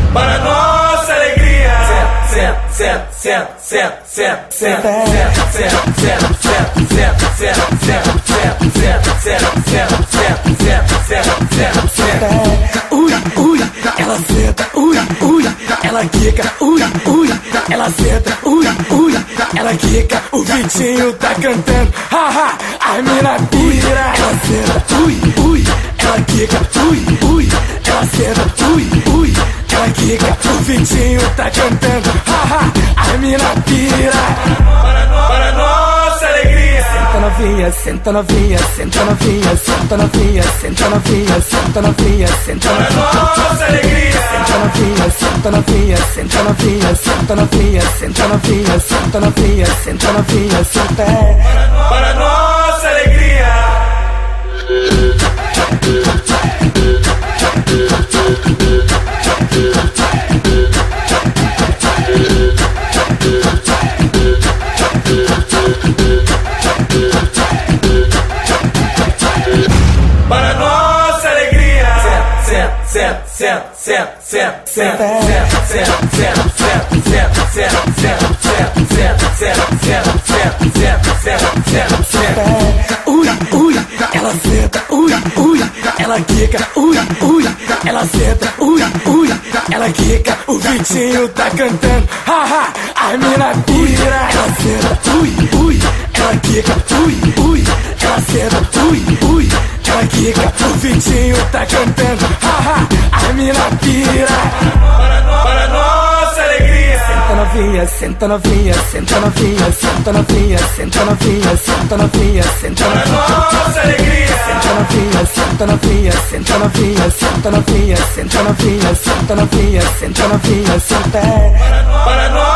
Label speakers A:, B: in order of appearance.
A: para nossa alegria. Senta, senta, senta, senta, senta, senta,
B: ui, ui, ela senta, ui, ui, ela quica, ui, ui, ela senta, ui, ui, ela quica. O Vitinho tá cantando, haha, a mina pira. Ela senta, ui, ui, ela quica, ui, ui, ela senta, ui, ui, ela quica. O Vitinho tá cantando, haha, a mina pira.
A: Para nossa alegria.
B: Senta novinha, senta novinha, senta novinha, senta novinha, senta novinha, senta novinha, senta
A: para nossa alegria.
B: Senta novinha, senta novinha, senta novinha, senta novinha, senta novinha, senta novinha, senta novinha, senta.
A: Para nossa alegria. Para nossa alegria. Senta, senta, senta, senta, senta,
B: ui, ui, ela senta, ui, ui, ela quica, ui, ui, ela senta, ui, ui, ela quica. O Vitinho tá cantando, haha, a mina pira. Ela senta, ui, ui, ela quica, ui, ui, ela senta, ui, ui, ela quica. O Vitinho tá cantando, haha, a mina pira.
A: Para nossa alegria.
B: Senta novinha, senta novinha, senta novinha, senta novinha, senta novinha, senta novinha, senta
A: para nossa alegria.
B: Senta novinha, senta novinha, senta novinha, senta novinha, senta novinha, senta novinha, senta novinha, senta.
A: Para nossa